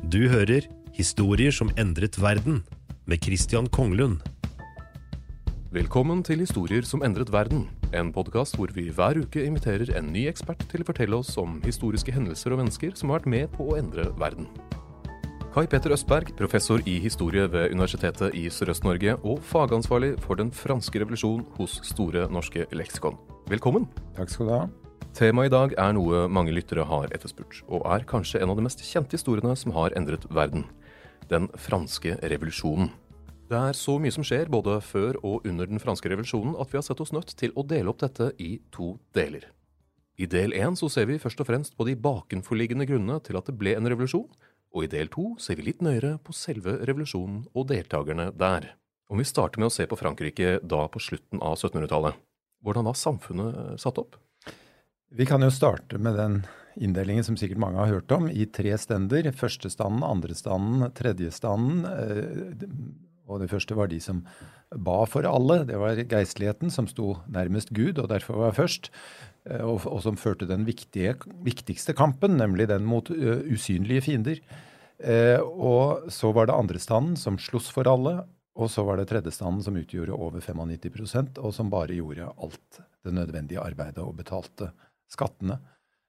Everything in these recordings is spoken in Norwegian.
Du hører Historier som endret verden med Christian Konglund. Velkommen til Historier som endret verden, en podcast hvor vi hver uke inviterer en ny ekspert til å fortelle oss om historiske hendelser og mennesker som har vært med på å endre verden. Kai Petter Østberg, professor i historie ved Universitetet i Sørøst-Norge og fagansvarlig for den franske revolusjon hos Store norske leksikon. Velkommen! Takk skal du ha. Temaet i dag er noe mange lyttere har etterspurt, og er kanskje en av de mest kjente historiene som har endret verden. Den franske revolusjonen. Det er så mye som skjer både før og under den franske revolusjonen at vi har sett oss nødt til å dele opp dette i 2 deler. I del 1 så ser vi først og fremst på de bakenforliggende grunnene til at det ble en revolusjon, og i del 2 ser vi litt nøyere på selve revolusjonen og deltakerne der. Om vi starter med å se på Frankrike da på slutten av 1700-tallet, hvordan var samfunnet satt opp? Vi kan jo starte med den inndelingen som sikkert mange har hørt om, i 3 stender. Første standen, andre standen, tredje standen. Og det første var de som ba for alle. Det var geistligheten som sto nærmest Gud, og derfor var først. Og som førte den viktigste kampen, nemlig den mot usynlige fiender. Og så var det andre standen som sloss for alle. Og så var det tredje standen som utgjorde over 95%, og som bare gjorde alt det nødvendige arbeidet og betalte skattene.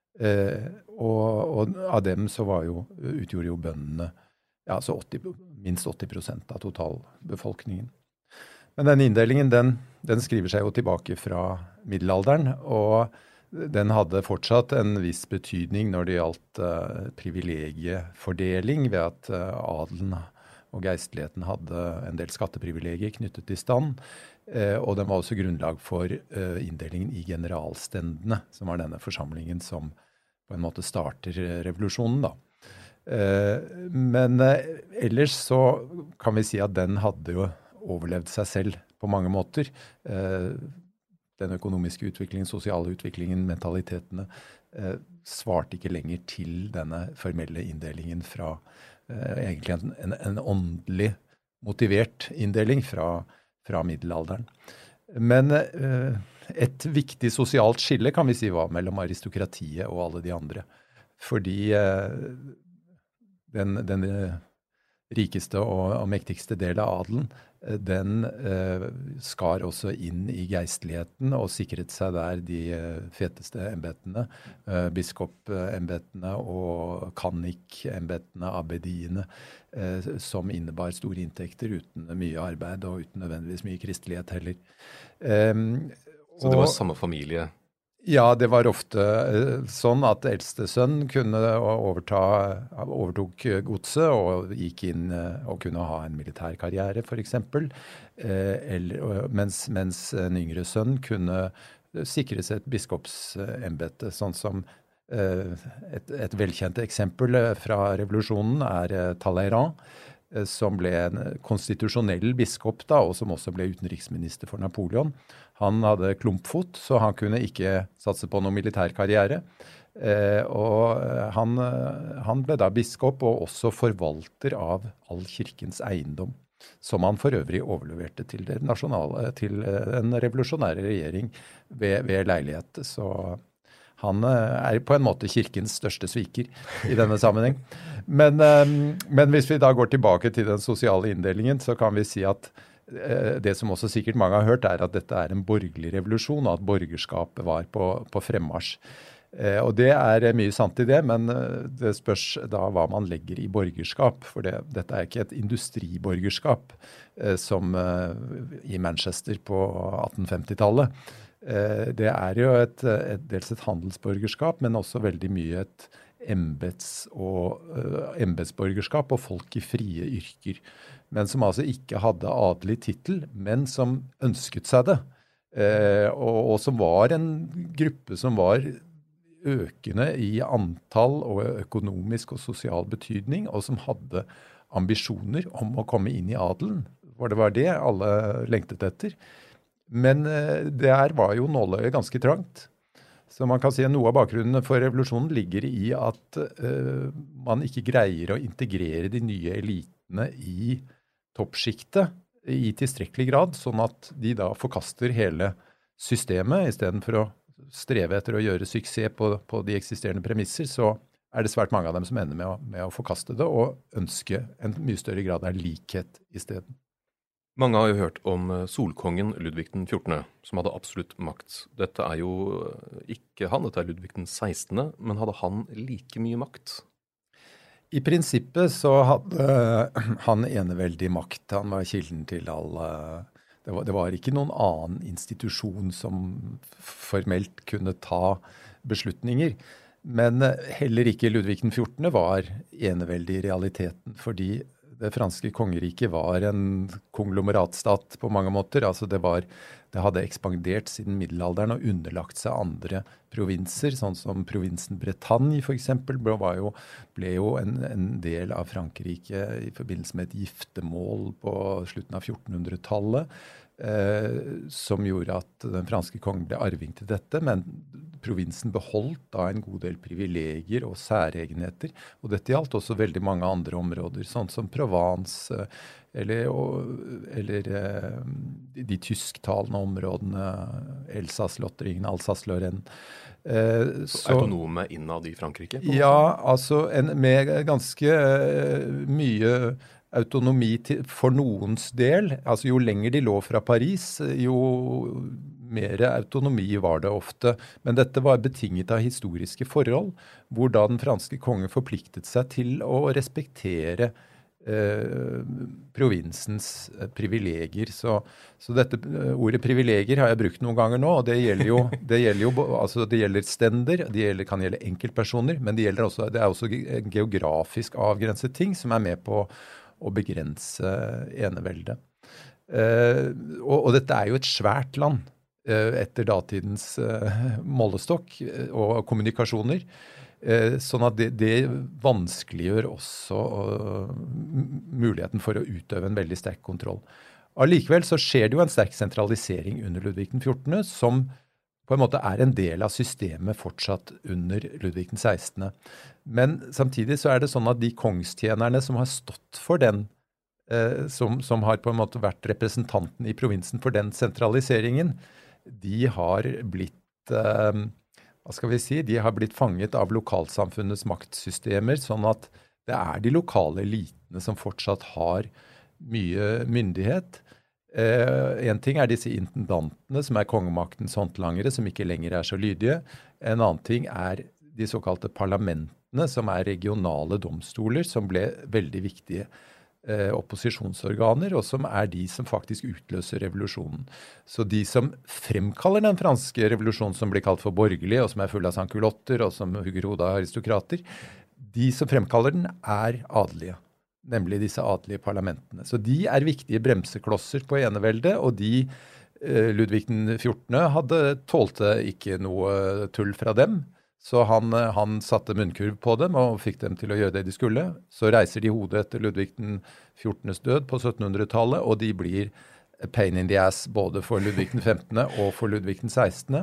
Og av dem så utgjorde jo bøndene så minst 80% av totalbefolkningen. Men den inndelingen, den skriver seg jo tilbake fra middelalderen, og den hadde fortsatt en viss betydning når det gjaldt privilegiefordeling, ved at adelen og geistligheten hadde en del skatteprivilegier knyttet til stand, og den var også grunnlag for inndelingen i generalstendene, som var denne forsamlingen som på en måte starter revolusjonen da. Men ellers så kan vi si at den hadde jo overlevd seg selv på mange måter. Den økonomiske utviklingen, sosiale utviklingen, mentalitetene svarte ikke lenger til denne formelle inndelingen fra egentlig en åndelig motivert inndeling fra middelalderen. Men et viktig sosialt skille kan vi si var mellom aristokratiet og alle de andre. Fordi den rikeste og mektigste del av adelen, den skar også inn i geistligheten og sikret seg der de feteste embetene, biskopembetene og kannik-embetene, abbediene, som innebar store inntekter uten mye arbeid og uten nødvendigvis mye kristelighet heller. Så det var samme familie? Ja, det var ofte sånn at eldste sønn overtok godset og gikk inn og kunne ha en militær karriere for eksempel, mens en yngre sønn kunne sikre seg et biskopsembete, sånn som et velkjent eksempel fra revolusjonen Talleyrand, som ble en konstitusjonell biskop da, og som også ble utenriksminister for Napoleon. Han hadde klumpfot, så han kunne ikke satse på noen militær karriere. Og han ble da biskop og også forvalter av all kirkens eiendom, som han for øvrig overleverte til en revolusjonære regjering ved leilighet. Så han på en måte kirkens største sviker i denne sammenheng. Men hvis vi da går tilbake til den sosiale inndelingen, så kan vi si at det som også sikkert mange har hørt at dette en borgerlig revolusjon, og at borgerskapet var på fremmarsj. Og det mye sant i det, men det spørs da hva man legger i borgerskap, for dette ikke et industriborgerskap som i Manchester på 1850-tallet. Det jo dels et handelsborgerskap, men også veldig mye et embetsborgerskap og folk i frie yrker, men som altså ikke hadde adelig titel, men som ønsket seg det, og som var en gruppe som var økende i antall og økonomisk og sosial betydning, og som hadde ambisjoner om å komme inn i adelen, for det var det alle lengtet etter. Men det var jo nåløyet ganske trangt. Så man kan si at noe av bakgrunnen for revolusjonen ligger i at man ikke greier å integrere de nye elitene i toppskiktet i tilstrekkelig grad, sånn at de da forkaster hele systemet. I stedet for å streve etter å gjøre suksess på de eksisterende premisser, så det svært mange av dem som ender med å forkaste det og ønske en mye større grad av likhet i stedet. Mange har jo hørt om solkongen Ludvig den 14., som hadde absolutt makt. Dette er jo ikke han, dette er Ludvig den 16., men hadde han like mye makt? I prinsippet så hadde han eneveldig makt. Han var kilden til alle. Det var ikke noen annen institusjon som formelt kunne ta beslutninger. Men heller ikke Ludvig den 14. var eneveldig i realiteten, fordi det franske kongeriket var en konglomeratstat på mange måter. Altså det hadde ekspandert siden middelalderen og underlagt seg andre provinser, sånn som provinsen Bretagne for eksempel, ble jo en del av Frankrike i forbindelse med et giftemål på slutten av 1400-tallet, som gjorde at den franske kongen ble arving til dette, men provinsen beholdt da en god del privilegier og særegenheter, og dette gjaldt også veldig mange andre områder, sånn som Provence, eller de tysktalende områdene, Elsass-Lothringen, Alsace-Lorraine. Så autonome innad i Frankrike? Ja, altså med ganske mye autonomi for noens del. Altså jo lenger de lå fra Paris, jo mer autonomi var det ofte. Men dette var betinget av historiske forhold, hvor da den franske kongen forpliktet seg til å respektere provinsens privilegier. Så dette ordet privilegier har jeg brukt noen ganger nå, og det gjelder stender, kan gjelde enkeltpersoner, men det er også en geografisk avgrenset ting som er med på å begrense eneveldet. Og dette er jo et svært land etter datidens målestokk og kommunikasjoner. Sånn at det vanskeliggjør også muligheten for å utøve en veldig sterk kontroll. Allikevel så skjer det jo en sterk sentralisering under Ludvig den 14., som på en måte er en del av systemet fortsatt under Ludvig den 16. Men samtidig så er det sånn at de kongstjenerne som har stått for den, som har på en måte vært representanten i provinsen for den sentraliseringen, de har blitt de har blitt fanget av lokalsamfunnets maktsystemer, sånn at det er de lokale elitene som fortsatt har mye myndighet. En ting er disse intendantene, som er kongemaktens håndlangere, som ikke lenger er så lydige. En annen ting er de såkalte parlamentene, som er regionale domstoler, som ble veldig viktige opposisjonsorganer, og som er de som faktisk utløser revolusjonen. Så de som fremkaller den franske revolusjonen, som blir kalt for borgerlig, og som er full av sankulotter, og som hugger hodet av aristokrater, de som fremkaller den er adelige, nemlig disse adelige parlamentene. Så de er viktige bremseklosser på eneveldet, og Ludvig den 14. Tålte ikke noe tull fra dem, så han satte munnkurv på dem og fikk dem til å gjøre det de skulle. Så reiser de hodet etter Ludvig den 14. død på 1700-tallet, og de blir a pain in the ass både for Ludvig den 15. og for Ludvig den 16.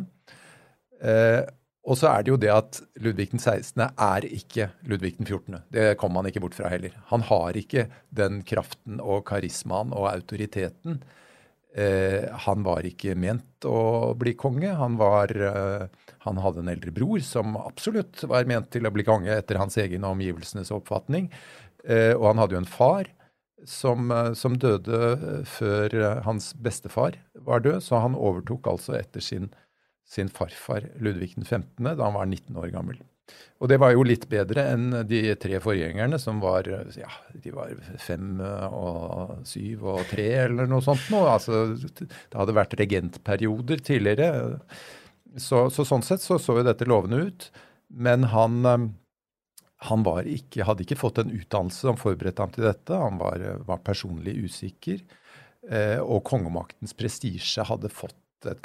Og så er det jo det at Ludvig den 16. er ikke Ludvig den 14. Det kommer man ikke bort fra heller. Han har ikke den kraften og karismaen og autoriteten. Han var ikke ment å bli konge. Han hadde en eldre bror som absolutt var ment til å bli konge etter hans egen og omgivelsenes oppfatning. Og han hadde jo en far som døde før hans bestefar var død, så han overtok altså etter sin farfar Ludvig den 15. da han var 19 år gammel. Og det var jo litt bedre enn de 3 forgjengerne som var, de var 5 og 7 og 3 eller noe sånt nå. Altså, det hadde vært regentperioder tidligere. Så sånn sett så jo dette lovende ut, men han hadde ikke fått en utdannelse som forberedte ham til dette. Han var personlig usikker, og kongemaktens prestisje hadde fått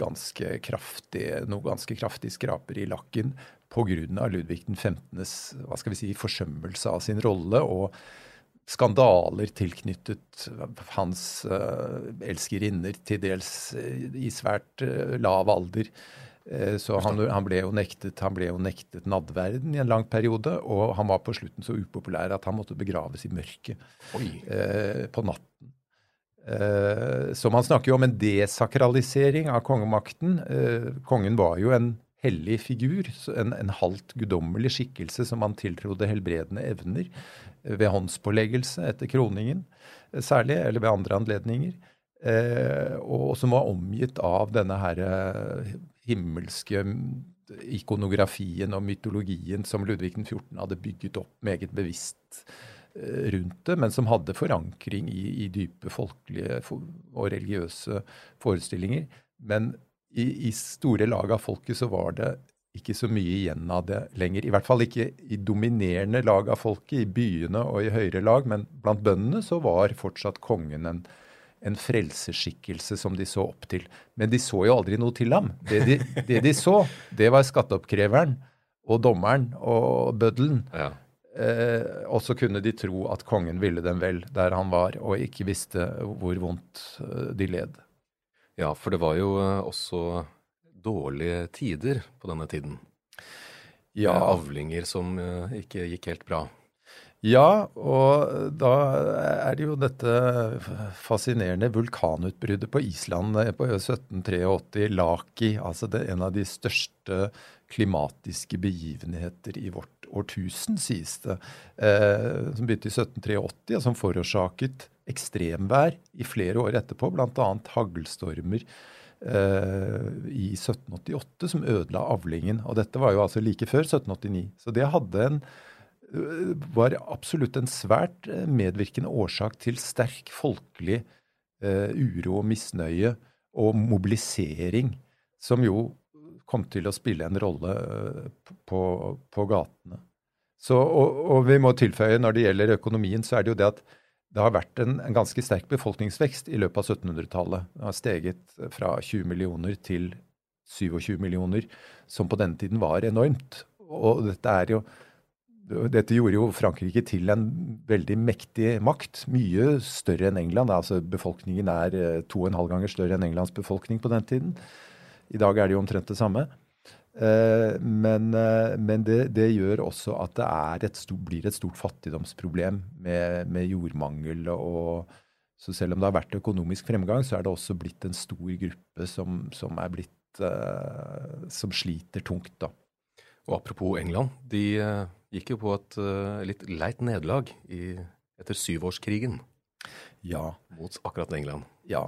noe ganske kraftig skraper i lakken på grunn av Ludvig den 15.s, forsømmelse av sin rolle og skandaler tilknyttet hans elskerinner til dels i svært lav alder. Så han ble jo nektet nadverden i en lang periode, og han var på slutten så upopulær at han måtte begraves i mørket på natten. Så man snakker jo om en desakralisering av kongemakten. Kongen var jo en hellig figur, en halvt guddommelig skikkelse som man tiltrodde helbredende evner ved håndspåleggelse etter kroningen, særlig, eller ved andre anledninger, og som var omgitt av denne her himmelske ikonografien og mytologien som Ludvig den 14. Hadde bygget opp meget bevisst rundt det, men som hadde forankring i dype folkelige og religiøse forestillinger. Men i store lag av folket så var det ikke så mye igjen av det lenger. I hvert fall ikke i dominerende lag av folket, i byene og i høyere lag, men blant bøndene så var fortsatt kongen en frelseskikkelse som de så opp til. Men de så jo aldri noe til ham. Det de så, det var skatteoppkreveren og dommeren og bøddelen. Ja. Og så kunne de tro at kongen ville dem vel der han var, og ikke visste hvor vondt de led. Ja, for det var jo også dårlige tider på denne tiden. Ja. Avlinger som ikke gikk helt bra. Ja, og da er det jo dette fascinerende vulkanutbruddet på Island på 1783, Laki, altså det er en av de største klimatiske begivenheter i vårt årtusen, sies det, som begynte i 1783, og som forårsaket ekstremvær i flere år etterpå, blant annet haglstormer i 1788 som ødela avlingen, og dette var jo altså like før 1789, så det var absolutt en svært medvirkende årsak til sterk folkelig uro og misnøye og mobilisering, som jo kom til å spille en rolle på gatene. Så, og vi må tilføye, når det gjelder økonomien, så er det jo det at det har vært en ganske sterk befolkningsvekst i løpet av 1700-tallet. Det har steget fra 20 millioner til 27 millioner, som på denne tiden var enormt. Og dette gjorde jo Frankrike til en veldig mektig makt, mye større enn England. Altså befolkningen er 2,5 ganger større enn Englands befolkning på den tiden. I dag er det jo omtrent det samme. Men det gjør også at det blir et stort fattigdomsproblem med jordmangel. Og, så selv om det har vært økonomisk fremgang, så er det også blitt en stor gruppe som sliter tungt, da. Og apropos England, de gikk jo på et litt leit nederlag etter 7-årskrigen. Ja. Mot akkurat England. Ja.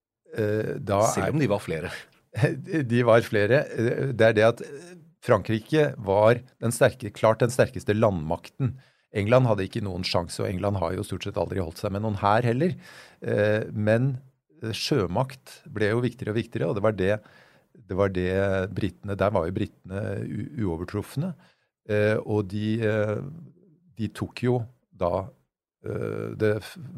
Selv om de var flere. De var flere. Det er det at Frankrike var klart den sterkeste landmakten. England hadde ikke noen sjanse, og England har jo stort sett aldri holdt seg med noen hær heller. Men sjømakt ble jo viktigere og viktigere, og det var det brittene, der var jo brittene uovertrufne. Og de tok jo da det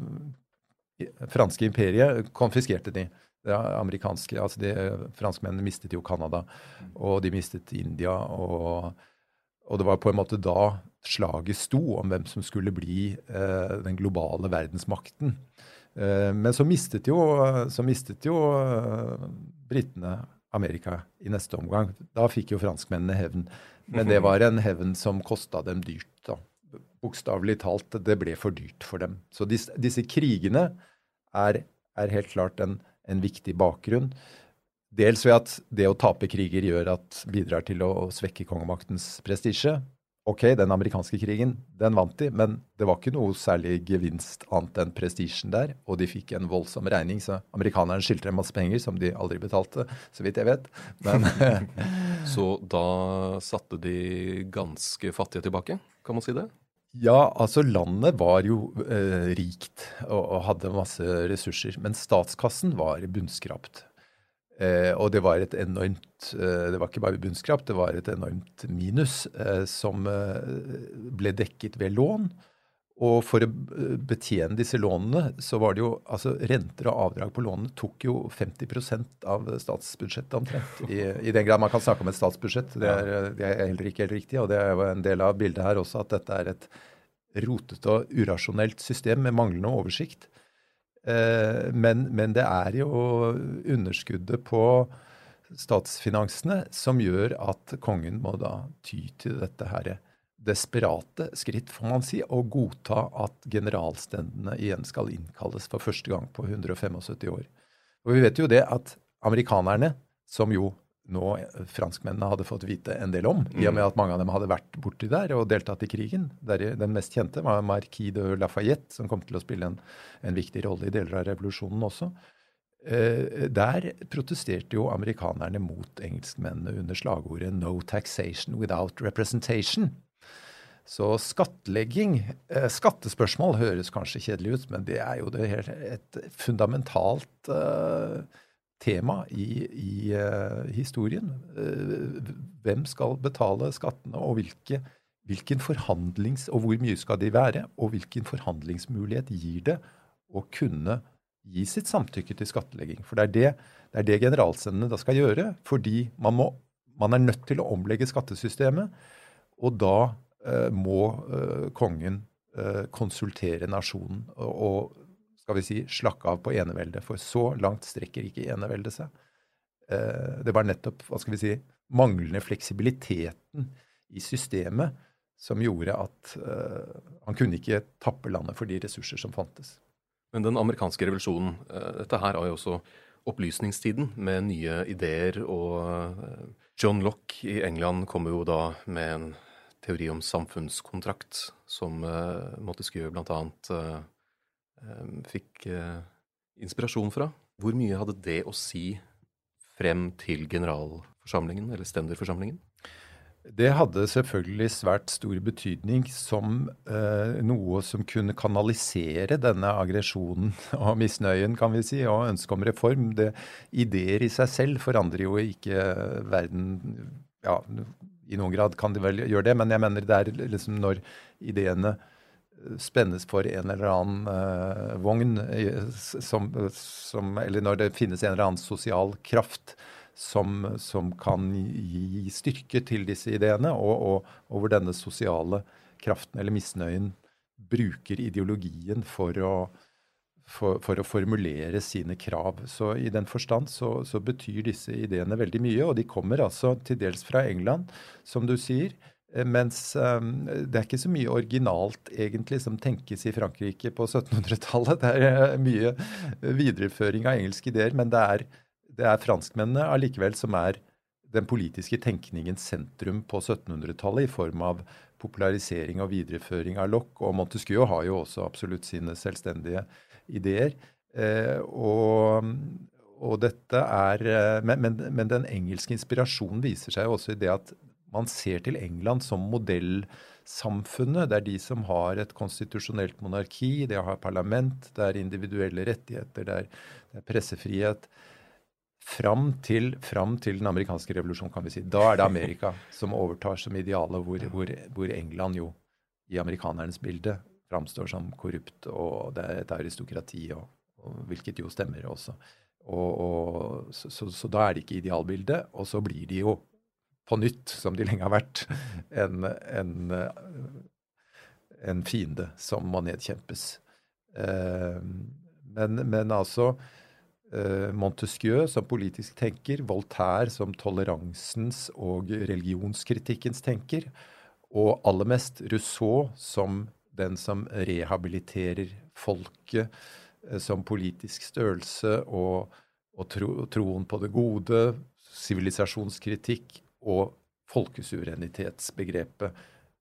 franske imperiet, konfiskerte de. Det amerikanske, altså franskmennene mistet jo Kanada, og de mistet India, og det var på en måte da slaget sto om hvem som skulle bli den globale verdensmakten. Men så mistet jo brittene Amerika i neste omgang. Da fikk jo franskmennene hevn. Men det var en hevn som kostet dem dyrt, da. Bokstavelig talt, det ble for dyrt for dem. Så disse krigene er helt klart en viktig bakgrunn. Dels ved at det å tape kriger bidrar til å svekke kongemaktens prestisje. Ok, den amerikanske krigen, den vant de, men det var ikke noe særlig gevinst annet enn prestisjen der, og de fikk en voldsom regning, så amerikanerne skilte en masse penger som de aldri betalte, så vidt jeg vet. Men så da satte de ganske fattige tilbake, kan man si det? Ja, altså landet var jo rikt og hadde masse ressurser, men statskassen var bunnskrapt. Og det var det var ikke bare bunnskrapt, det var et enormt minus som ble dekket ved lån. Og for å betjene disse lånene, så var det jo, altså renter og avdrag på lånene tok jo 50% av statsbudsjettet omtrent. I den grad man kan snakke om et statsbudsjett, det er heller ikke helt riktig, og det er jo en del av bildet her også, at dette er et rotet og urasjonelt system med manglende oversikt. Men det er jo underskuddet på statsfinansene som gjør at kongen må da ty til dette her desperate skritt, får man si, og godta at generalstendene igjen skal innkalles for første gang på 175 år. Og vi vet jo det at amerikanerne, som jo franskmennene hadde fått vite en del om, i og med at mange av dem hadde vært borti der og deltatt i krigen. Den mest kjente var Marquis de Lafayette, som kom til å spille en viktig rolle i deler av revolusjonen også. Der protesterte jo amerikanerne mot engelskmennene under slagordet «No taxation without representation». Så skattespørsmål høres kanskje kjedelig ut, men det er jo et fundamentalt tema i historien. Hvem skal betale skattene, og hvilken og hvor mye skal de være, og hvilken forhandlingsmulighet gir det å kunne gi sitt samtykke til skattlegging. For det er det generalstendene da skal gjøre, fordi man er nødt til å omlegge skattesystemet, og da må kongen konsultere nasjonen og skal vi si, slakke av på enevelde, for så langt strekker ikke enevelde seg. Det var nettopp, hva skal vi si, manglende fleksibiliteten i systemet som gjorde at han kunne ikke tappe landet for de ressurser som fantes. Men den amerikanske revolusjonen, dette her er jo også opplysningstiden med nye ideer, og John Locke i England kommer jo da med en teori om samfunnskontrakt, som Montesquieu blant annet fikk inspirasjon fra. Hvor mye hadde det å si frem til generalforsamlingen, eller ständerforsamlingen? Det hadde selvfølgelig svært stor betydning som noe som kunne kanalisere denne aggresjonen og misnøyen, kan vi si, og ønske om reform. Ideer i seg selv forandrer jo ikke verden, ja, i noen grad kan de vel gjøre det, men jeg mener det liksom når ideene spennes for en eller annen vogn, eller når det finnes en eller annen sosial kraft som kan gi styrke til disse ideene, og hvor denne sosiale kraften eller misnøyen bruker ideologien for å formulere sine krav. Så i den forstand så betyr disse ideene veldig mye, og de kommer altså til dels fra England, som du sier, mens det er ikke så mye originalt egentlig som tenkes i Frankrike på 1700-tallet. Det er mye videreføring av engelske ideer, men det er franskmennene allikevel som er den politiske tenkningens sentrum på 1700-tallet i form av popularisering og videreføring av Locke, og Montesquieu har jo også absolutt sine selvstendige ideer, og dette men den engelske inspirasjonen viser seg også i det at man ser til England som modellsamfunnet. Det er de som har et konstitusjonelt monarki, det har parlament, det er individuelle rettigheter, det er pressefrihet. Fram til den amerikanske revolusjonen, kan vi si. Da er det Amerika som overtar som ideale, hvor England jo i amerikanernes bilde framstår som korrupt, og det er et aristokrati, og hvilket jo stemmer også. Så da er det ikke idealbildet, og så blir de jo på nytt, som de lenge har vært, en fiende som må nedkjempes. Men altså, Montesquieu som politisk tenker, Voltaire som toleransens og religionskritikkens tenker, og aller mest Rousseau som den som rehabiliterer folket som politisk størrelse og troen på det gode, sivilisasjonskritikk og folkesuverenitetsbegrepet.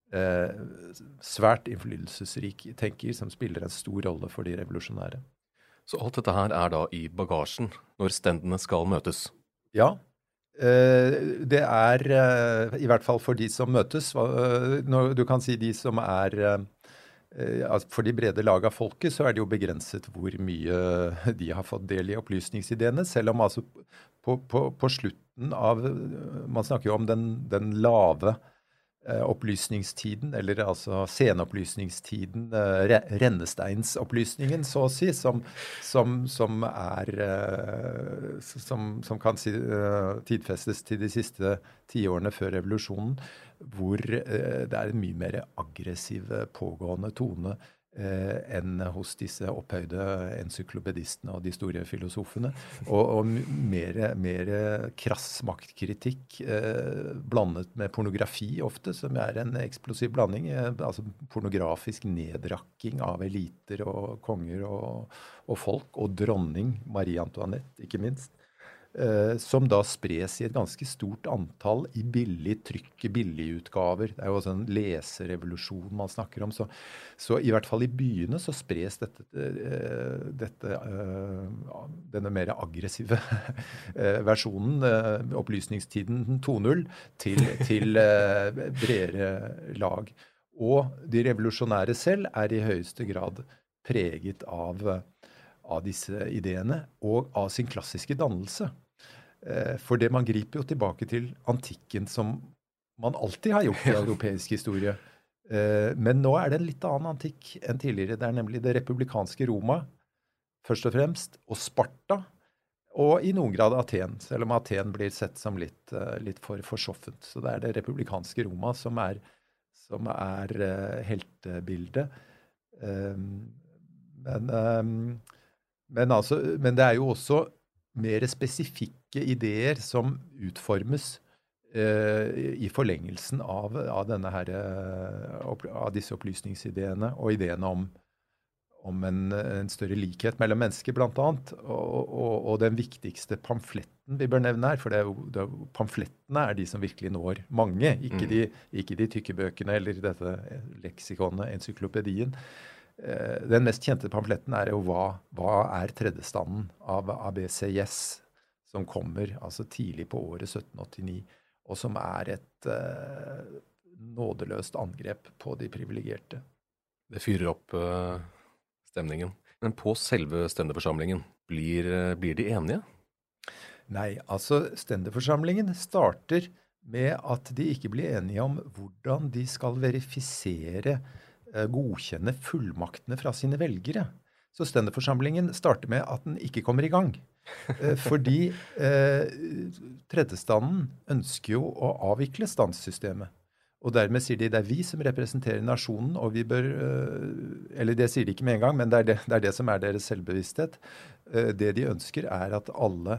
Svært innflytelsesrik tenker som spiller en stor rolle for de revolusjonære. Så alt dette her er da i bagasjen når stendene skal møtes? Ja, det er i hvert fall for de som møtes. Du kan si de som for de brede lag av folket så er det jo begrenset hvor mye de har fått del i opplysningsideene, selv om altså på slutten av, man snakker jo om den lave opplysningstiden, eller altså senopplysningstiden, rennesteinsopplysningen, så å si, som kan tidfestes til de siste 10 årene før revolusjonen, hvor det er en mye mer aggressiv pågående tone enn hos disse opphøyde encyklopedistene og de store filosofene, og mer krass maktkritikk blandet med pornografi ofte, som er en eksplosiv blanding, altså pornografisk nedrakking av eliter og konger og folk, og dronning Marie Antoinette, ikke minst. som da spres i et ganske stort antall i billig trykk, billigutgaver. Det er jo også en leserevolusjon man snakker om. Så i hvert fall i byene så spres denne mer aggressive versjonen, opplysningstiden 2.0, til bredere lag. Og de revolusjonære selv er i høyeste grad preget av disse ideene og av sin klassiske dannelse. For det man griper jo tilbake til antikken som man alltid har gjort i europeisk historie. Men nå er det en litt annen antikk enn tidligere. Det er nemlig det republikanske Roma, først og fremst, og Sparta, og i noen grad Aten, selv om Aten blir sett som litt for forsoffent. Så det er det republikanske Roma som er heltebildet. Men det er jo også mer spesifikke ideer som utformes i forlengelsen av disse opplysningsideene og ideene om en større likhet mellom mennesker, blant annet. Og den viktigste pamfletten vi bør nevne her, for pamflettene er de som virkelig når mange, ikke de tykke bøkene eller dette leksikonet, encyklopedien. Den mest kjente pamfletten er jo hva er tredjestanden av ABCS, som kommer altså tidlig på året 1789, og som er et nådeløst angrep på de privilegerte. Det fyrer opp stemningen. Men på selve ständerforsamlingen, blir de enige? Nei, altså ständerforsamlingen starter med at de ikke blir enige om hvordan de skal verifisere godkjenne fullmaktene fra sine velgere. Så ständerforsamlingen starter med at den ikke kommer i gang. Fordi tredjestanden ønsker jo å avvikle standssystemet. Og dermed sier de det er vi som representerer nasjonen, og vi bør, eller det sier de ikke med en gang, men det er det som er deres selvbevissthet. Det de ønsker er at alle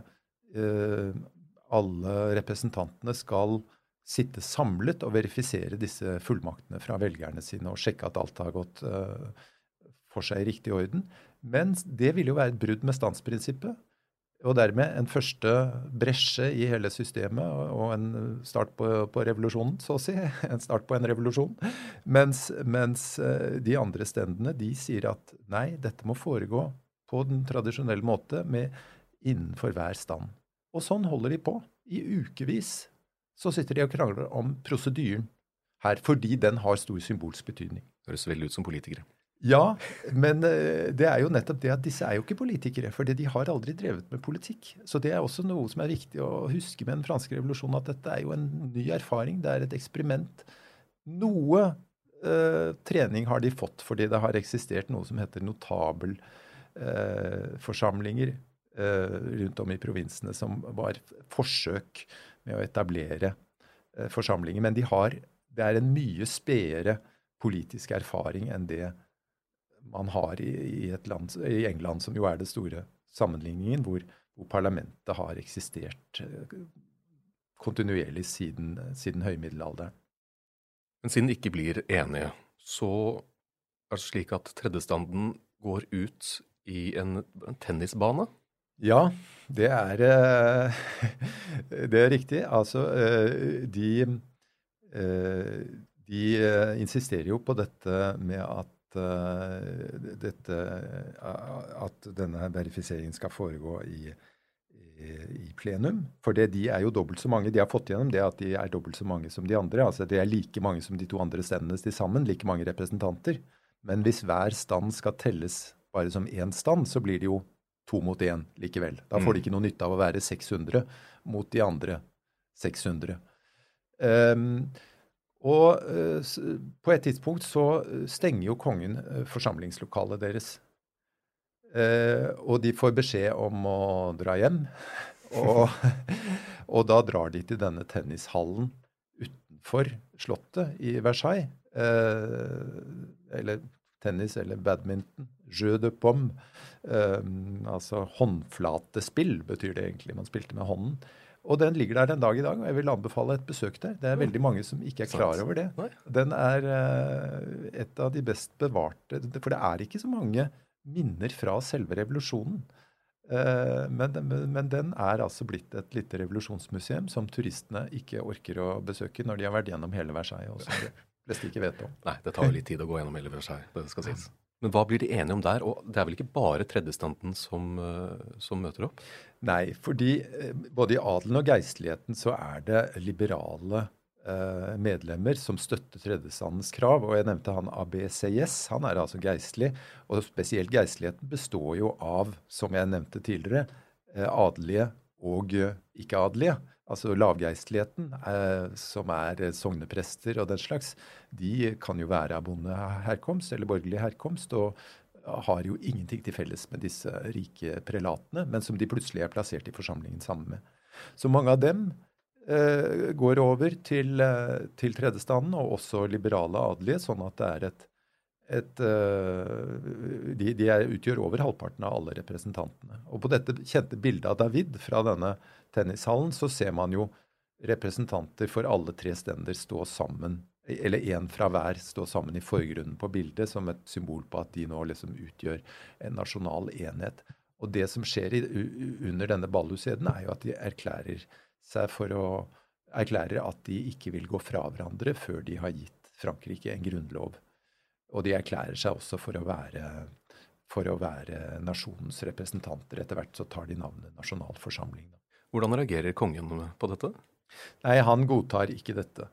representantene skal sitte samlet og verifisere disse fullmaktene fra velgerne sine og sjekke at alt har gått for seg i riktig orden. Men det vil jo være et brudd med standsprinsippet, og dermed en første bresje i hele systemet og en start på revolusjonen, så å si. En start på en revolusjon. Mens de andre stendene, de sier at nei, dette må foregå på den tradisjonelle måte innenfor hver stand. Og sånn holder de på i ukevis. Så sitter de og krangler om prosedyren her, fordi den har stor symbolsk betydning. Det høres veldig ut som politikere. Ja, men det er jo nettopp det at disse er jo ikke politikere, fordi de har aldri drevet med politikk. Så det er også noe som er viktig å huske med den franske revolusjonen, at dette er jo en ny erfaring, det er et eksperiment. Noe trening har de fått, fordi det har eksistert noe som heter notabelforsamlinger rundt om i provinsene, som var forsøk med å etablere forsamlinger. Men det er en mye spedere politisk erfaring enn det man har i England, som jo er det store sammenligningen, hvor parlamentet har eksistert kontinuerlig siden høymiddelalderen. Men siden de ikke blir enige, så er det slik at tredjestanden går ut i en tennisbane? Ja, det er riktig. Altså, de insisterer jo på dette med at denne verifiseringen skal foregå i plenum. For de er jo dobbelt så mange. De har fått gjennom det at de er dobbelt så mange som de andre. Altså, det er like mange som de to andre stendene til sammen, like mange representanter. Men hvis hver stand skal telles bare som én stand, så blir det jo 2 mot 1 likevel. Da får de ikke noe nytte av å være 600 mot de andre 600. På et tidspunkt så stenger jo kongen forsamlingslokalet deres. Og de får beskjed om å dra hjem. Og da drar de til denne tennishallen utenfor slottet i Versailles. Eller tennis eller badminton. Jeu de pomme. Altså håndflatespill betyr det egentlig. Man spilte med hånden. Og den ligger der den dag i dag, og jeg vil anbefale et besøk der. Det er veldig mange som ikke er klar over det. Den er et av de best bevarte, for det er ikke så mange minner fra selve revolusjonen. Men den altså blitt et lite revolusjonsmuseum som turistene ikke orker å besøke når de har vært gjennom hele Versailles, og som de fleste ikke vet om. Nei, det tar jo litt tid å gå gjennom hele Versailles, det skal sies. Men hva blir de enige om der? Og det vel ikke bare tredjestanden som møter opp? Nei, fordi både i adelen og geistligheten så det liberale medlemmer som støtter tredjestandens krav, og jeg nevnte han ABCS, han altså geistlig, og spesielt geistligheten består jo av, som jeg nevnte tidligere, adelige og ikke-adelige. Altså lavgeistligheten, som sogneprester og den slags, de kan jo være av bondeherkomst eller borgerlig herkomst, og har jo ingenting til felles med disse rike prelatene, men som de plutselig plassert i forsamlingen sammen med. Så mange av dem går over til tredjestanden, og også liberale adelige, sånn at det de utgjør over halvparten av alle representantene. Og på dette kjente bildet av David fra denne tennishallen, så ser man jo representanter for alle tre stender stå sammen, eller en fra hver stå sammen i forgrunnen på bildet, som et symbol på at de nå liksom utgjør en nasjonal enhet. Og det som skjer under denne ballhuseden jo at de erklærer seg for å erklære at de ikke vil gå fra hverandre før de har gitt Frankrike en grunnlov. Og de erklærer seg også for å være nasjonens representanter. Etter hvert så tar de navnet nasjonalforsamling. Hvordan reagerer kongen på dette? Nei, han godtar ikke dette.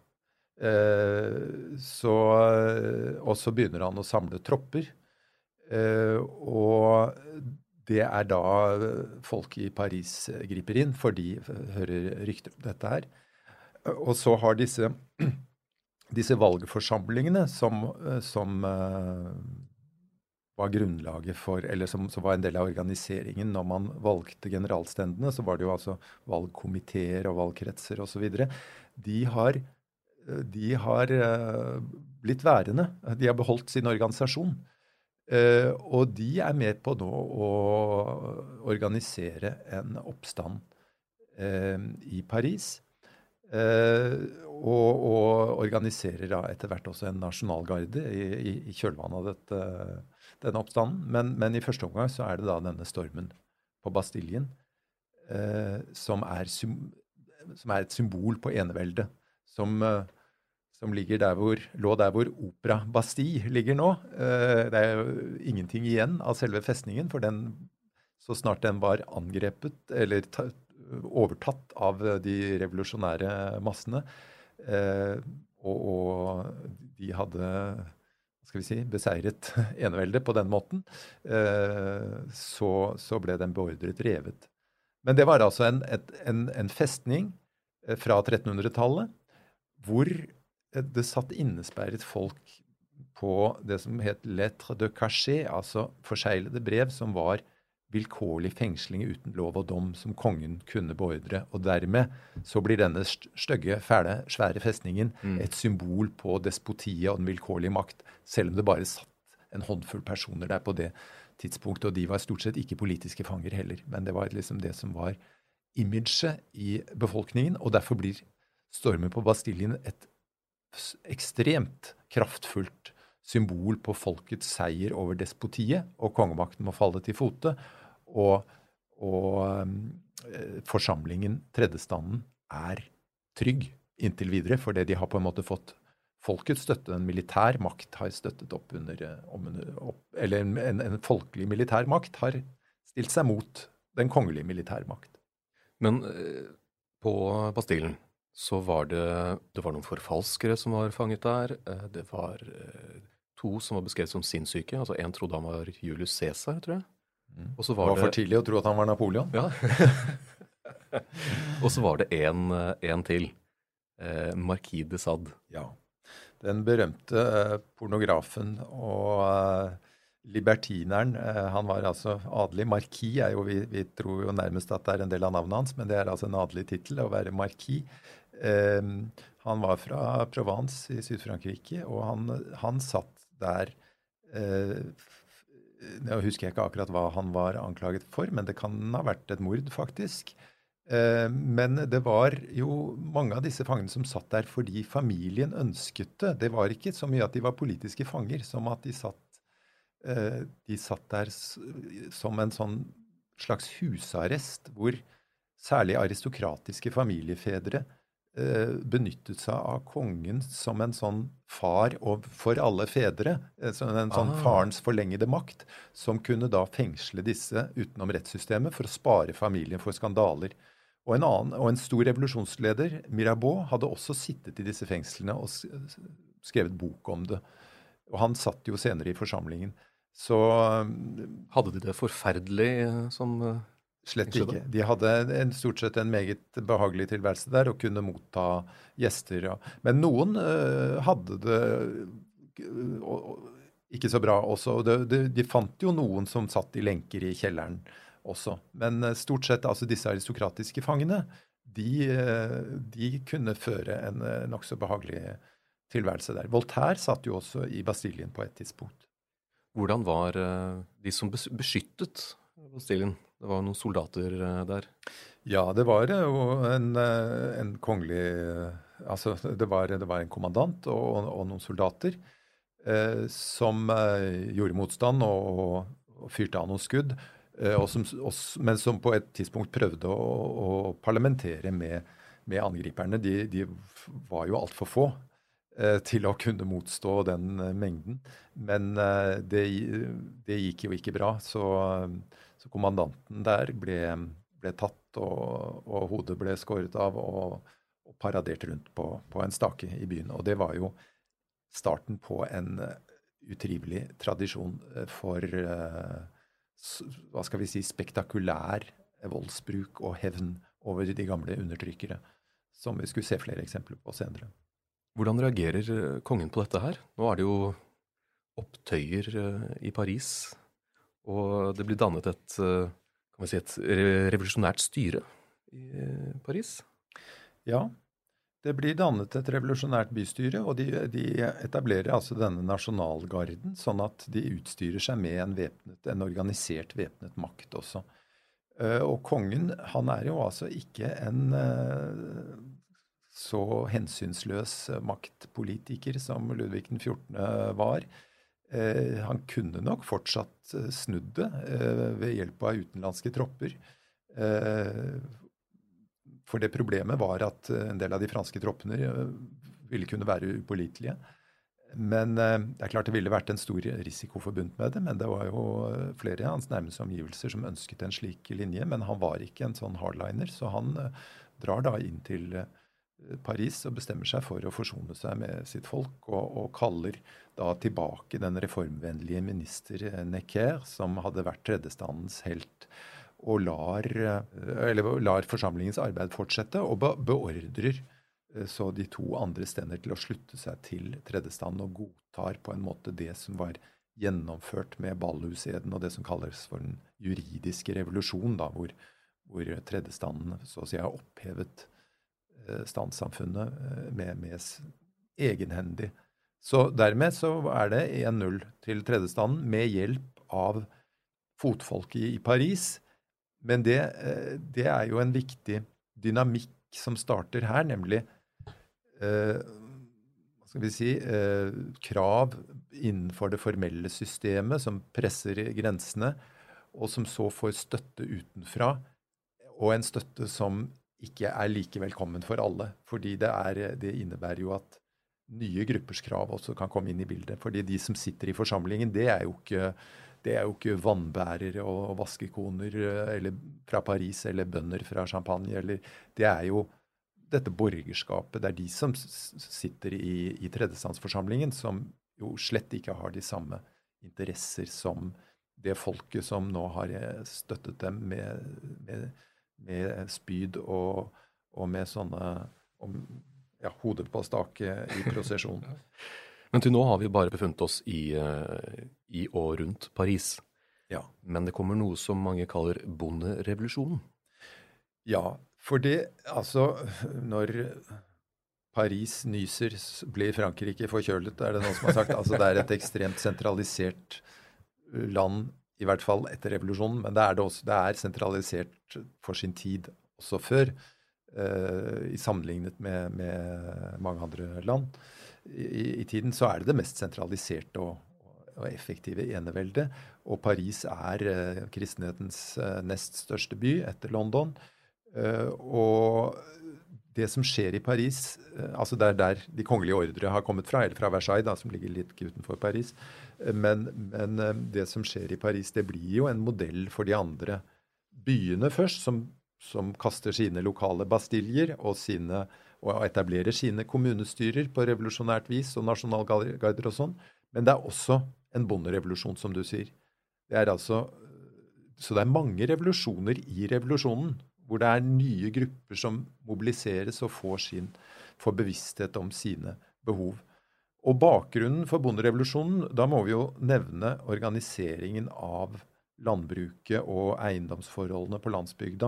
Og så begynner han å samle tropper. Og det da folk i Paris griper inn, for de hører rykter om dette her. Og så har disse valgforsamlingene som var grunnlaget for, eller som var en del av organiseringen når man valgte generalstendene, så var det jo altså valgkomiteer og valgkretser og så videre. De har blitt værende. De har beholdt sin organisasjon. Og de med på nå å organisere en oppstand i Paris, og organiserer da etter hvert også en nasjonalgarde i kjølvannet av denne oppstanden. Men i første omgang så det da denne stormen på Bastillen, som et symbol på eneveldet, som lå der hvor Opera Bastille ligger nå. Det jo ingenting igjen av selve festningen, for så snart den var angrepet, eller overtatt av de revolusjonære massene, og de hadde, beseiret eneveldet på den måten, så ble den beordret revet. Men det var altså en festning fra 1300-tallet, hvor det satt innesperret folk på det som het lettre de cachet, altså forseglede brev, som var vilkårlig fengsling uten lov og dom, som kongen kunne beordre. Og dermed så blir denne stygge, fæle, svære festningen et symbol på despotiet og den vilkårlige makt, selv om det bare satt en håndfull personer der på det tidspunktet, og de var stort sett ikke politiske fanger heller. Men det var liksom det som var imaget i befolkningen, og derfor blir stormen på Bastillen et ekstremt kraftfullt symbol på folkets seier over despotiet, og kongemakten må falle til fote, og forsamlingen, tredjestanden, trygg inntil videre, fordi de har på en måte fått folkets støtte. En militær makt har støttet opp eller en folkelig militær makt har stilt seg mot den kongelige militærmakt. Men på Bastillen så var det var noen forfalskere som var fanget der. Det var 2 som var beskrevet som sinnssyke. Altså en trodde han var Julius Caesar, tror jeg. Og så det var for tidlig å tro at han var Napoleon. Ja. Og så var det en til. Marquis de Sade. Ja. Den berømte pornografen og libertineren. Han var altså adelig. Marquis jo, vi tror jo nærmest at det en del av navnet hans, men det altså en adelig titel å være Marquis. Han var fra Provence i Syd-Frankrike, og han satt der. Nå husker jeg ikke akkurat hva han var anklaget for, men det kan ha vært et mord faktisk. Men det var jo mange av disse fangene som satt der fordi familien ønsket det. Det var ikke så mye at de var politiske fanger, som at de satt der som en sånn slags husarrest, hvor særlig aristokratiske familiefedre benyttet seg av kongen som en sånn far og for alle fedre, som en sånn farens forlengede makt, som kunne da fengsle disse utenom rettssystemet for å spare familien for skandaler. Og en stor revolusjonsleder, Mirabeau, hadde også sittet i disse fengslene og skrevet bok om det. Og han satt jo senere i forsamlingen. Så Hadde de det forferdelig som slett ikke. De hadde stort sett en meget behagelig tilværelse der og kunne motta gjester. Ja. Men noen hadde det ikke så bra også. De fant jo noen som satt i lenker i kjelleren også. Men stort sett, altså disse aristokratiske fangene, de kunne føre en nokså behagelig tilværelse der. Voltaire satt jo også i Bastillen på et tidspunkt. Hvordan var de som beskyttet Bastillen? Det var noen soldater der. Ja, det var jo en kongelig altså det var en kommandant og noen soldater som gjorde motstand og fyrte av noen skudd, men som på et tidspunkt prøvde å parlamentere med angriperne. De var jo alt for få til å kunne motstå den mengden. Men det gikk jo ikke bra, så kommandanten der ble tatt, og hodet ble skåret av og paradert rundt på en stake i byen. Og det var jo starten på en utrivelig tradisjon for hva skal vi si, spektakulær voldsbruk og hevn over de gamle undertrykkere, som vi skulle se flere eksempler på senere. Hvordan reagerer kongen på dette her? Nå er det jo opptøyer i Paris, og det blir dannet et revolusjonært styre i Paris. Ja. Det blir dannet et revolusjonært bystyre, og de etablerer altså denne nasjonalgarden, sånn at de utstyrer seg med en organisert væpnet makt også. Og kongen, han er jo altså ikke en så hensynsløs maktpolitiker som Ludvig den 14. var. Han kunne nok fortsatt snudd det ved hjelp av utenlandske tropper. For det problemet var at en del av de franske troppene ville kunne være upålitelige. Men det er klart det ville vært en stor risiko forbundet med det, men det var jo flere av hans nærmeste omgivelser som ønsket en slik linje, men han var ikke en sånn hardliner, så han drar da inn til Paris og bestemmer seg for å forsone seg med sitt folk, og kaller da tilbake den reformvennlige minister Necker, som hadde vært tredjestandens helt, og lar forsamlingens arbeid fortsette, og beordrer så de to andre stender til å slutte seg til tredjestanden, og godtar på en måte det som var gjennomført med Ballhuseden, og det som kalles for den juridiske revolusjon, da, hvor tredjestanden så å si har opphevet standssamfunnet med egenhendig. Så dermed så er det 1-0 til tredjestanden med hjelp av fotfolket i Paris. Men det er jo en viktig dynamikk som starter her, nemlig hva skal vi si, krav innenfor det formelle systemet som presser grensene, og som så får støtte utenfra, og en støtte som ikke er like velkommen for alle, fordi det innebærer jo at nye gruppers krav også kan komme inn i bildet, fordi de som sitter i forsamlingen, det er jo ikke vannbærere og vaskekoner eller fra Paris eller bønder fra Champagne. Det er jo dette borgerskapet. Det er de som sitter i tredjestandsforsamlingen, som jo slett ikke har de samme interesser som det folket som nå har støttet dem med spyd og med sånne hodet på stake i prosesjon. Men til nå har vi bare befunnet oss i og rundt Paris. Ja. Men det kommer noe som mange kaller bonderevolusjonen. Ja, fordi altså når Paris nyser, blir Frankrike forkjølet, er det noen som har sagt. Altså det er et ekstremt sentralisert land, i hvert fall etter revolusjonen, men det er sentralisert for sin tid også før, i sammenlignet med mange andre land. I tiden så er det mest sentraliserte og og effektive enevelde. Og Paris kristenhetens nest største by etter London. Og det som skjer i Paris, altså det der de kongelige ordre har kommet fra, eller fra Versailles, da, som ligger litt utenfor Paris, men det som skjer i Paris, det blir jo en modell for de andre byene først, som kaster sine lokale bastiljer og etablerer sine kommunestyrer på revolusjonært vis, og nasjonalgarder og sånn. Men det også en bonderevolusjon, som du sier. Så det mange revolusjoner i revolusjonen, hvor det nye grupper som mobiliseres og får bevissthet om sine behov. Og bakgrunnen for bonderevolusjonen, da må vi jo nevne organiseringen av landbruket og eiendomsforholdene på landsbygda.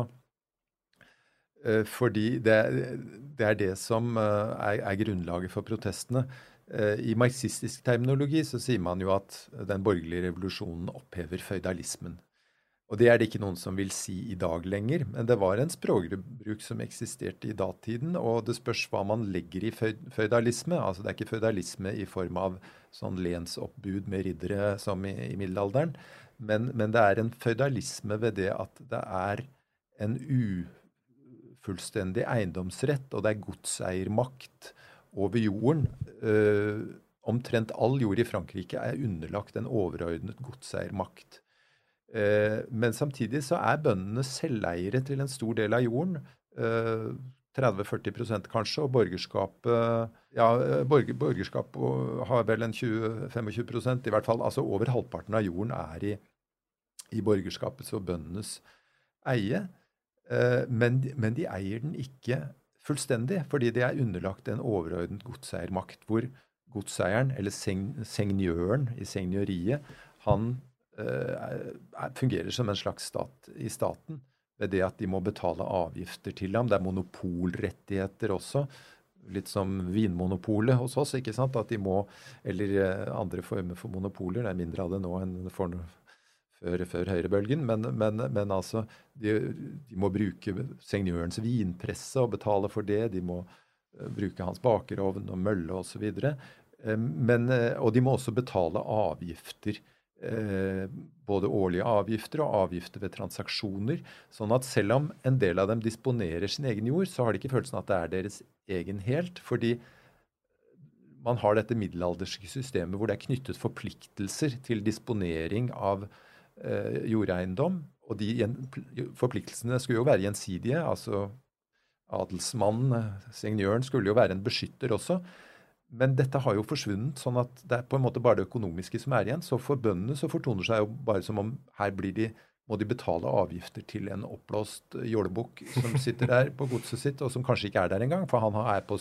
Fordi det det som grunnlaget for protestene. I marxistisk terminologi så sier man jo at den borgerlige revolusjonen opphever føydalismen. Og det det ikke noen som vil si i dag lenger, men det var en språkbruk som eksisterte i datiden, og det spørs hva man legger i føydalisme. Altså det ikke føydalisme i form av sånn lensoppbud med riddere som i middelalderen, men det en føydalisme ved det at det en ufullstendig eiendomsrett, og det godseiermakt over jorden. Omtrent all jord i Frankrike underlagt en overordnet godseiermakt. Men samtidig så bøndene selveiere til en stor del av jorden, 30-40% kanskje, og borgerskapet har vel en 20-25%, i hvert fall, altså over halvparten av jorden i borgerskapets og bøndenes eie, men de eier den ikke fullstendig, fordi det underlagt en overordnet godseiermakt, hvor godseieren, eller seignøren i seignøriet, han fungerer som en slags stat i staten, ved det at de må betale avgifter til ham. Det monopolrettigheter også, litt som vinmonopolet hos oss, ikke sant? At de må, eller andre former for monopoler, det mindre av det nå enn før høyrebølgen, men altså, de må bruke seignørens vinpresse og betale for det, de må bruke hans bakerovn og mølle og så videre, og de må også betale avgifter, både årlige avgifter og avgifter ved transaksjoner, sånn at selv om en del av dem disponerer sin egen jord, så har de ikke følelsen at det deres egen helt, fordi man har dette middelalderske systemet hvor det knyttet forpliktelser til disponering av jordeiendom, og de forpliktelsene skulle jo være gjensidige, altså adelsmannen, seignøren, skulle jo være en beskytter også, men dette har jo forsvunnet, sånn at det på en måte bare det økonomiske som igjen, så for bøndene så fortoner seg jo bare som om her må de betale avgifter til en oppblåst jordebukk som sitter der på godset sitt, og som kanskje ikke der engang, for han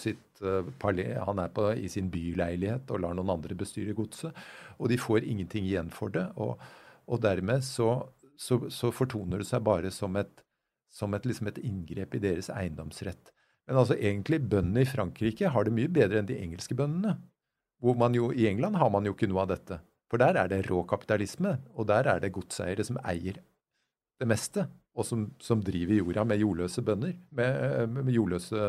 i sin byleilighet og lar noen andre bestyre godset, og de får ingenting igjen for det, og dermed så fortoner det seg bare som et inngrep i deres eiendomsrett. Men altså egentlig bøndene i Frankrike har det mye bedre enn de engelske bøndene, hvor man jo i England har man jo ikke noe av dette. For der det rå kapitalisme, og der det godseiere som eier det meste, og som driver jorda med jordløse bønder, med jordløse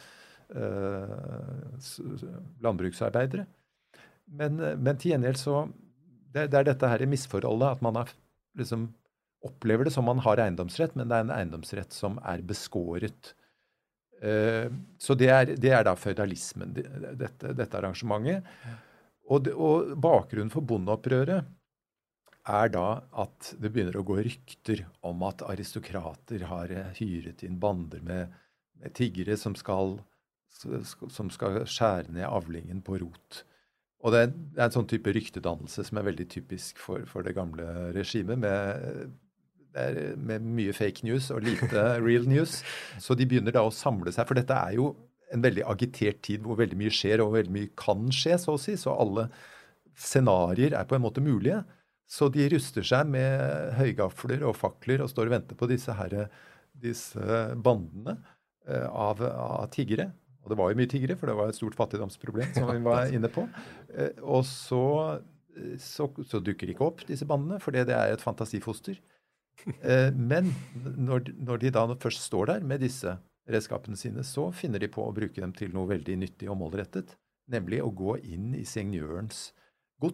landbruksarbeidere. Men til gjengjeld så, det dette her misforholdet, at man liksom opplever det som man har eiendomsrett, men det en eiendomsrett som beskåret. Så det da føydalismen, dette arrangementet. Og bakgrunnen for bondeopprøret da at det begynner å gå rykter om at aristokrater har hyret inn bander med tiggere som skal skjære ned avlingen på rot. Og det en sånn type ryktedannelse som veldig typisk for det gamle regimet, med mye fake news og lite real news. Så de begynner da å samle seg, for dette jo en veldig agitert tid hvor veldig mye skjer og veldig mye kan skje, så å si. Så alle scenarier på en måte mulige. Så de ruster seg med høygafler og fakler og står og venter på disse bandene av tiggere. Og det var jo mye tiggere, for det var et stort fattigdomsproblem som vi var inne på. Og så dukker de ikke opp, disse bandene, for det et fantasifoster. Men når de da først står der med disse redskapene sine, så finner de på å bruke dem til noe veldig nyttig og målrettet, nemlig å gå inn i seignørens gods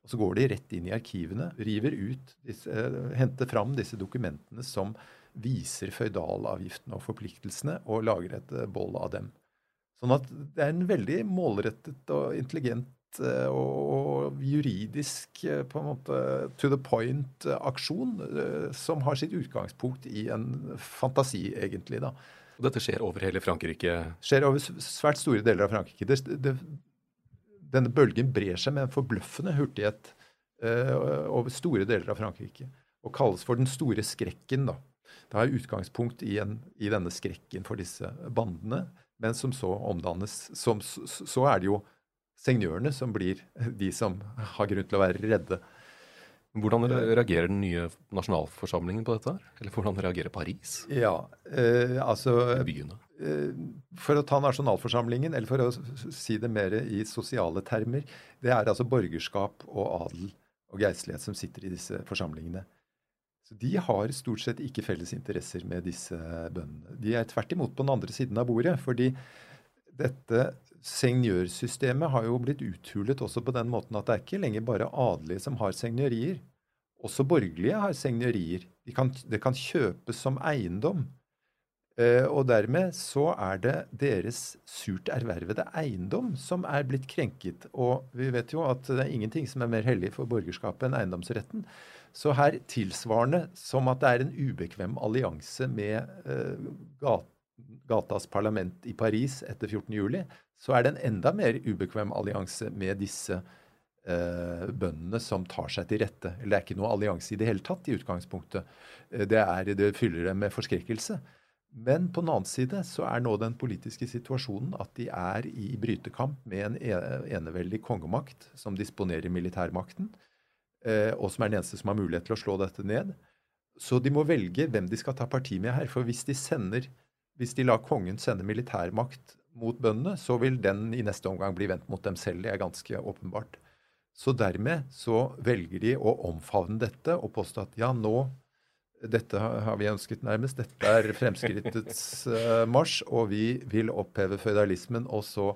Og så går de rett inn i arkivene, henter fram disse dokumentene som viser føydalavgiftene og forpliktelsene, og lager et boll av dem. Sånn at det er en veldig målrettet og intelligent og juridisk på en måte to the point aksjon som har sitt utgangspunkt i en fantasi egentlig da. Og dette skjer over hele Frankrike? Skjer over svært store deler av Frankrike. Denne bølgen brer seg med en forbløffende hurtighet over store deler av Frankrike, og kalles for den store skrekken da. Det har utgangspunkt i denne skrekken for disse bandene, men som så omdannes. Så er det jo seignørene som blir de som har grunn til å være redde. Hvordan reagerer den nye nasjonalforsamlingen på dette her? Eller hvordan reagerer Paris? Ja, altså Byene. For å ta nasjonalforsamlingen, eller for å si det mer i sosiale termer, det er altså borgerskap og adel og geistlighet som sitter i disse forsamlingene. Så de har stort sett ikke felles interesser med disse bøndene. De er tvert imot på den andre siden av bordet, fordi dette seignørsystemet har jo blitt uthulet også på den måten at det er ikke lenger bare adelige som har seignørier. Også borgerlige har seignørier. Det kan kjøpes som eiendom. Og dermed så er det deres surt ervervede eiendom som er blitt krenket. Og vi vet jo at det er ingenting som er mer hellig for borgerskapet enn eiendomsretten. Så her tilsvarende som at det er en ubekvem allianse med gatas parlament i Paris etter 14. juli, så er det en enda mer ubekvem allianse med disse bøndene som tar seg til rette. Eller det er ikke noe allianse i det hele tatt i utgangspunktet. Det fyller dem med forskrekkelse. Men på den annen side så er nå den politiske situasjonen at de er i brytekamp med en eneveldig kongemakt som disponerer militærmakten, og som er den eneste som har mulighet til å slå dette ned. Så de må velge hvem de skal ta parti med her, for hvis de lar kongen sende militærmakt mot bøndene, så vil den i neste omgang bli vendt mot dem selv. Det er ganske åpenbart. Så dermed så velger de å omfavne dette og påstå at ja, dette har vi ønsket nærmest, dette er fremskrittets marsj, og vi vil oppheve føydalismen, og så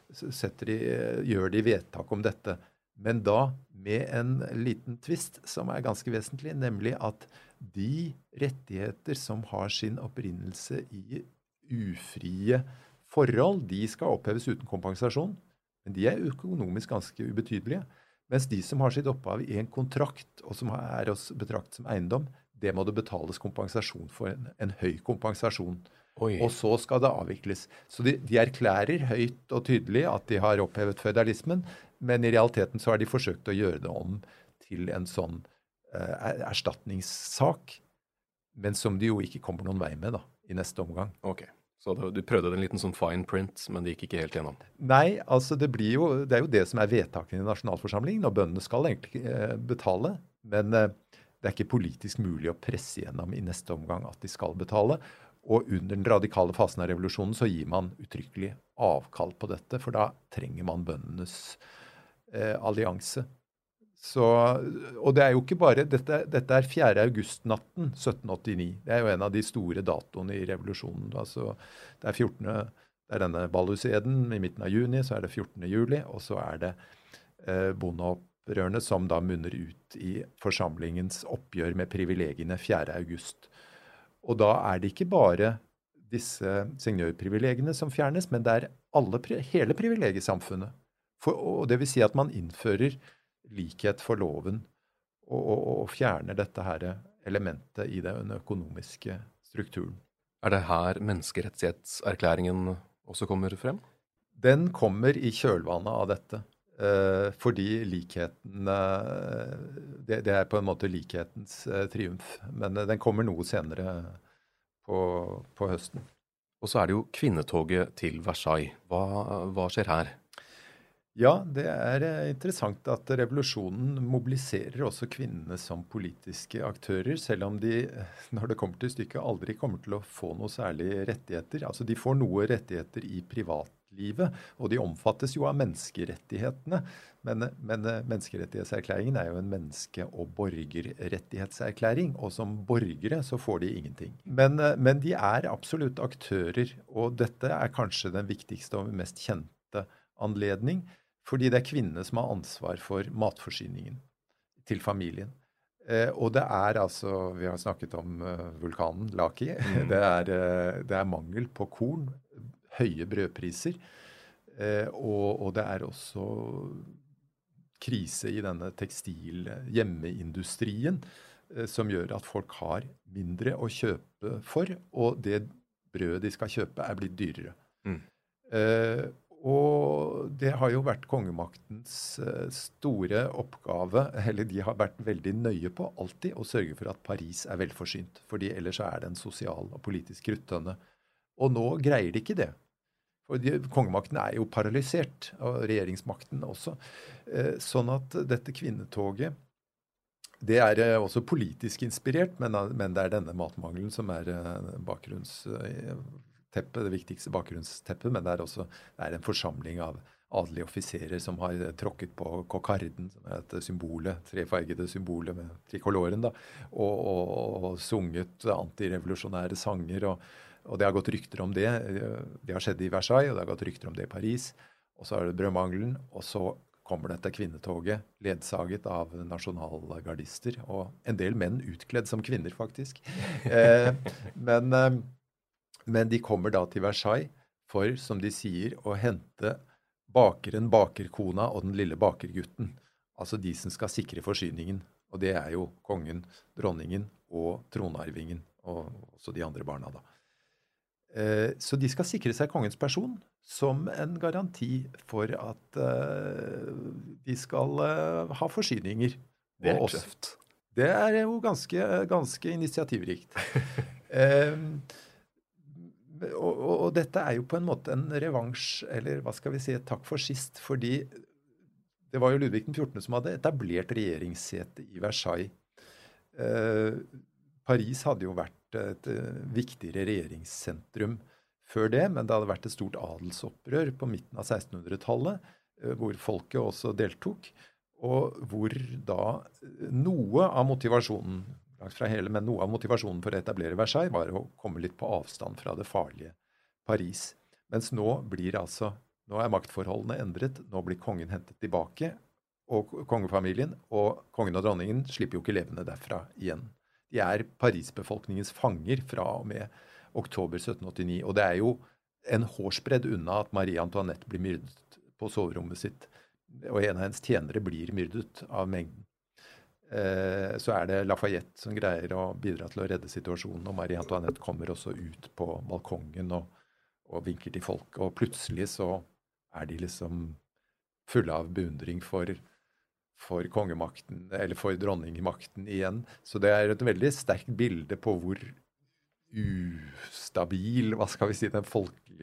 gjør de vedtak om dette. Men da med en liten twist som er ganske vesentlig, nemlig at de rettigheter som har sin opprinnelse i ufrie forhold, de skal oppheves uten kompensasjon, men de er økonomisk ganske ubetydelige, mens de som har sitt opphav i en kontrakt, og som er oss betraktet som eiendom, det må det betales kompensasjon for, en høy kompensasjon. Oi. Og så skal det avvikles. Så de erklærer høyt og tydelig at de har opphevet føydalismen, men i realiteten så har de forsøkt å gjøre det om til en sånn erstatningssak, men som de jo ikke kommer noen vei med da, i neste omgang. Ok, så du prøvde en liten sånn fine print, men det gikk ikke helt gjennom? Nei, altså det er jo det som er vedtakene i nasjonalforsamlingen, og bøndene skal egentlig betale, men det er ikke politisk mulig å presse gjennom i neste omgang at de skal betale, og under den radikale fasen av revolusjonen så gir man uttrykkelig avkall på dette, for da trenger man bøndenes allianse. Og det er jo ikke bare, dette er 4. august-natten 1789. Det er jo en av de store datoene i revolusjonen. Altså, det er denne Balhus-eden i midten av juni, så er det 14. juli, og så er det bondeopprørene som da munner ut i forsamlingens oppgjør med privilegiene 4. august. Og da er det ikke bare disse seignørprivilegiene som fjernes, men det er hele privilegiesamfunnet. Og det vil si at man innfører likhet for loven og fjerner dette her elementet i den økonomiske strukturen. Er det her menneskerettighetserklæringen også kommer frem? Den kommer i kjølvannet av dette, fordi likheten, det er på en måte likhetens triumf, men den kommer noe senere på høsten. Og så er det jo kvinnetoget til Versailles. Hva skjer her? Ja, det er interessant at revolusjonen mobiliserer også kvinnene som politiske aktører, selv om de, når det kommer til stykket, aldri kommer til å få noe særlig rettigheter. Altså de får noe rettigheter i privatlivet, og de omfattes jo av menneskerettighetene, men menneskerettighetserklæringen er jo en menneske- og borgerrettighetserklæring, og som borgere så får de ingenting. Men de er absolutt aktører, og dette er kanskje den viktigste og mest kjente anledning, Fordi det kvinnene som har ansvar for matforsyningen til familien. Og det altså, vi har snakket om vulkanen Laki, det mangel på korn, høye brødpriser, og det også krise i denne tekstil-hjemmeindustrien, som gjør at folk har mindre å kjøpe for, og det brødet de skal kjøpe blitt dyrere. Og det har jo vært kongemaktens store oppgave, eller de har vært veldig nøye på alltid å sørge for at Paris velforsynt, fordi ellers det en sosial og politisk kruttønne. Og nå greier de ikke det. For kongemakten jo paralysert, og regjeringsmakten også. Sånn at dette kvinnetoget, det også politisk inspirert, men det denne matmangelen som bakgrunnsteppet, det viktigste bakgrunnsteppet, men det også en forsamling av adelige offiserer som har tråkket på kokarden, som et symbolet, trefargede symbolet med trikoloren, da, og sunget antirevolusjonære sanger, og det har gått rykter om det. Det har skjedd i Versailles, og det har gått rykter om det i Paris, og så det brødmangelen, og så kommer dette kvinnetoget, ledsaget av nasjonalgardister, og en del menn utkledd som kvinner, faktisk. Men de kommer da til Versailles for, som de sier, å hente bakeren, bakerkona og den lille bakergutten. Altså de som skal sikre forsyningen. Og det jo kongen, dronningen og tronarvingen, og også de andre barna da. Så de skal sikre seg kongens person som en garanti for at de skal ha forsyninger. Det tøft. Det jo ganske initiativrikt. Og dette jo på en måte en revansj, eller hva skal vi si, et takk for sist, fordi det var jo Ludvig den 14. som hadde etablert regjeringssete i Versailles. Paris hadde jo vært et viktigere regjeringssentrum før det, men det hadde vært et stort adelsopprør på midten av 1600-tallet, hvor folket også deltok, og hvor da noe av motivasjonen, langt fra hele, men noe av motivasjonen for å etablere Versailles var å komme litt på avstand fra det farlige Paris. Mens nå nå maktforholdene endret, nå blir kongen hentet tilbake, og kongefamilien og kongen og dronningen slipper jo ikke levende derfra igjen. De Paris-befolkningens fanger fra og med oktober 1789, og det jo en hårsbredd unna at Marie Antoinette blir myrdet på soverommet sitt, og en av hennes tjenere blir myrdet av mengden. Så det Lafayette som greier å bidra til å redde situasjonen, og Marie Antoinette kommer også ut på balkongen og vinker til folk, og plutselig så de liksom fulle av beundring for kongemakten, eller for dronningmakten igjen. Så det et veldig sterkt bilde på hvor ustabil, hva skal vi si, den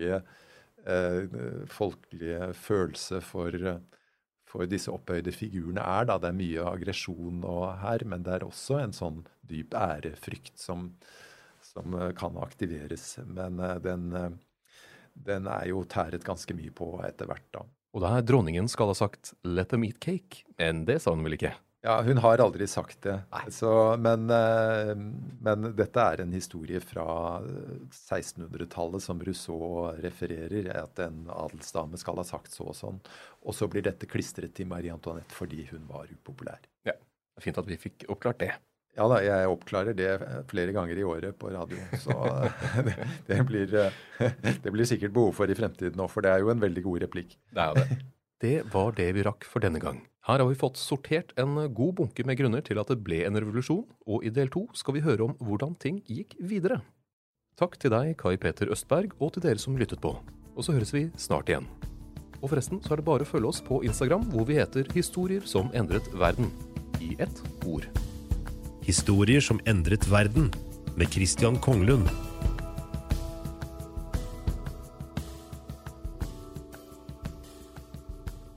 folkelige følelse for disse opphøyde figurene da. Det mye aggresjon her, men det også en sånn dyp ærefrykt som kan aktiveres. Men den jo tæret ganske mye på etter hvert da. Og der dronningen skal ha sagt «let them eat cake», men det sa hun vel ikke? Ja, hun har aldri sagt det. Så, men dette en historie fra 1600-tallet som Rousseau refererer, at en adelsdame skal ha sagt så og sånn. Og så blir dette klistret til Marie Antoinette fordi hun var upopulær. Ja, det fint at vi fikk oppklart det. Ja da, jeg oppklarer det flere ganger i året på radio, så det blir sikkert behov for i fremtiden nå, for det jo en veldig god replikk. Det det. Det var det vi rakk for denne gang. Her har vi fått sortert en god bunke med grunner til at det ble en revolusjon, og i del 2 skal vi høre om hvordan ting gikk videre. Takk til deg, Kai Peter Østberg, og til dere som lyttet på. Og så høres vi snart igjen. Og forresten så det bare å følge oss på Instagram, hvor vi heter Historier som endret verden. I ett ord. Historier som endret verden, med Christian Konglund.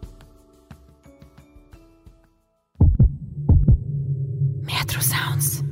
Metro Sounds.